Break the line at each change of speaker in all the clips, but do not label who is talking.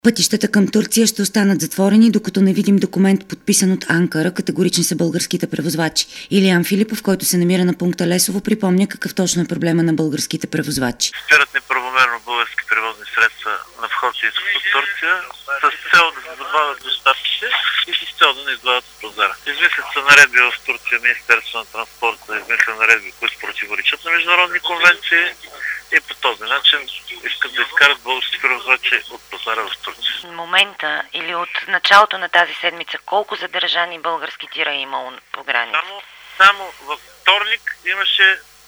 Пътищата към Турция ще останат затворени, докато не видим документ, подписан от Анкара. Категорични са българските превозвачи. Илиян Филипов, който се намира на пункта Лесово, припомня какъв точно е проблема на българските превозвачи.
Спират неправомерно български превозни средства на вход и изход от Турция с цел да се забавят доставките и с цел да не изгладят от пазара. Измислят се наредби в Турция, Министерството на транспорта измисля наредби, които противоречат на международни конвенции. И по този начин искат да изкарат български превозвачи от пазара в Турция.
В момента или от началото на тази седмица, колко задържани български тира е имало по граница?
Само във вторник имаше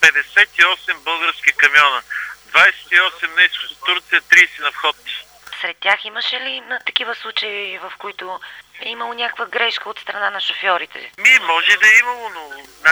58 български камиона. 28 на изход от Турция, 30 на вход.
Сред тях имаше ли такива случаи, в които е имало някаква грешка от страна на шофьорите?
Може да е имало, но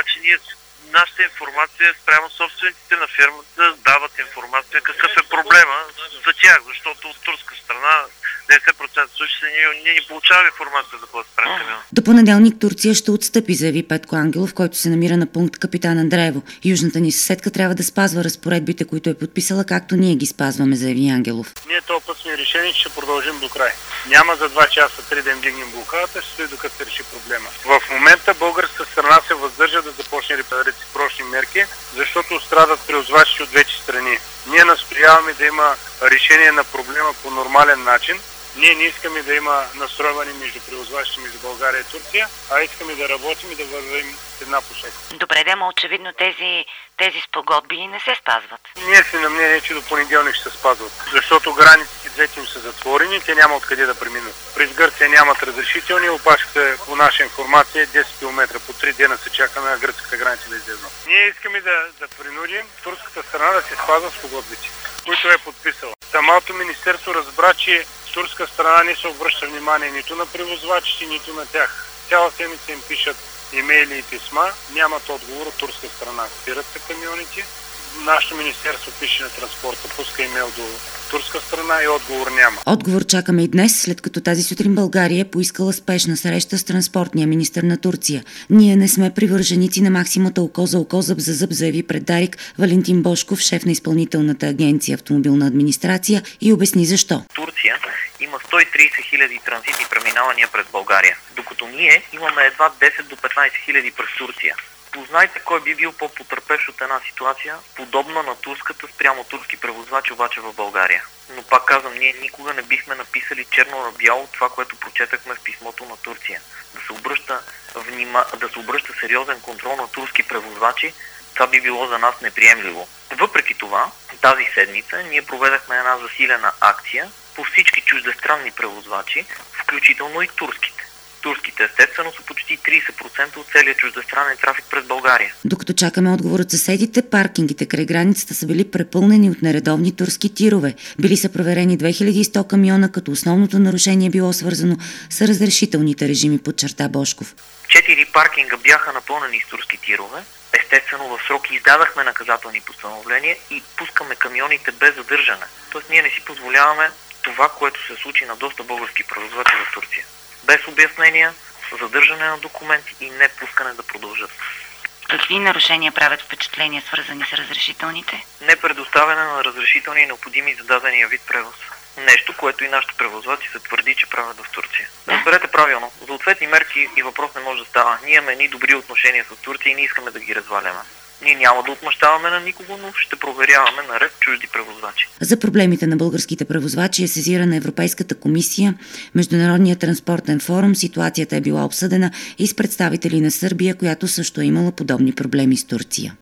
нашата информация спрямо собствениците на фирмата дават информация какъв е проблема за тях, защото от турска страна 90% случаи ние не получаваме информация за какво се прави камион.
До понеделник Турция ще отстъпи, заяви Петко Ангелов, който се намира на пункт Капитан Андреево. Южната ни съседка трябва да спазва разпоредбите, които е подписала, както ние ги спазваме, заяви Ангелов.
Ние този път сме решени, че ще продължим до край. Няма за 2 часа 3 да им дигнем блокадата, ще стои докато се реши проблема. В момента българска страна се въздържа да започне реципрочни мерки, защото страдат превозвачи от двете страни. Ние настояваме да има решение на проблема по нормален начин. Ние не искаме да има настройване между превозвачите между България и Турция, а искаме да работим и да вървим в една посока.
Добре, да, очевидно тези спогодби не се спазват.
Ние сме на мнение, че до понеделник ще се спазват, защото границите двете им са затворени, те няма откъде да преминат. През Гърция нямат разрешителни, опашката по наша информация 10 км, по 3 дена се чака на гръцката граница да излезе. Ние искаме да принудим турската страна да се спазва спогодбите, които е подписала. Самото министерство разбра, че турска страна не се обръща внимание нито на превозвачите, нито на тях. Цяла седмица им пишат имейли и писма, нямат отговор от турска страна. Спират се камионите. Нашето министерство пише на транспорта, пуска имейл до турска страна и отговор няма.
Отговор чакаме и днес, след като тази сутрин България е поискала спешна среща с транспортния министър на Турция. Ние не сме привърженици на максимата око за око, зъб за зъб, заяви пред Дарик Валентин Божков, шеф на изпълнителната агенция Автомобилна администрация, и обясни защо.
Турция има 130 хиляди транзитни преминавания през България, докато ние имаме едва 10 до 15 хиляди през Турция. Познайте кой би бил по-потърпевш от една ситуация, подобна на турската спрямо турски превозвачи обаче в България. Но пак казвам, ние никога не бихме написали черно на бяло това, което прочетахме в писмото на Турция. Да се обръща сериозен контрол на турски превозвачи, това би било за нас неприемливо. Въпреки това, тази седмица ние проведахме една засилена акция по всички чуждестранни превозвачи, включително и турските. Турските, естествено, са почти 30% от целия чуждестранен трафик през България.
Докато чакаме отговор от съседите, паркингите край границата са били препълнени от нередовни турски тирове. Били са проверени 2100 камиона, като основното нарушение било свързано с разрешителните режими, подчерта Божков.
4 паркинга бяха напълнени с турски тирове. Естествено, в срок издадахме наказателни постановления и пускаме камионите без задържане. Тоест ние не си позволяваме това, което се случи на доста български превозвачи в Турция. Без обяснения, задържане на документи и не пускане да продължат.
Какви нарушения правят впечатления, свързани с разрешителните?
Не предоставяне на разрешителни необходими за дадения вид превоз. Нещо, което и нашите превозвачи се твърди, че правят в Турция. Разберете правилно, за ответни мерки и въпрос не може да става. Ние имаме едни добри отношения с Турция и не искаме да ги разваляме. Ние няма да отмъщаваме на никого, но ще проверяваме наред чужди превозвачи.
За проблемите на българските превозвачи е сезирана Европейската комисия, Международният транспортен форум. Ситуацията е била обсъдена и с представители на Сърбия, която също е имала подобни проблеми с Турция.